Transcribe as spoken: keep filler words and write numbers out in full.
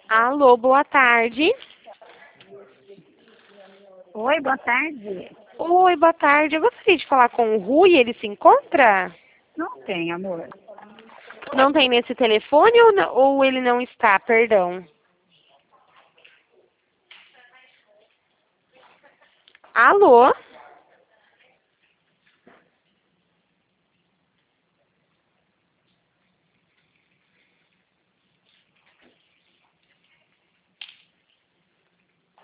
Alô, boa tarde. Oi, boa tarde. Oi, boa tarde. Eu gostaria de falar com o Rui, ele se encontra? Não tem, amor. Não tem nesse telefone ou, não- ou ele não está, perdão? Alô?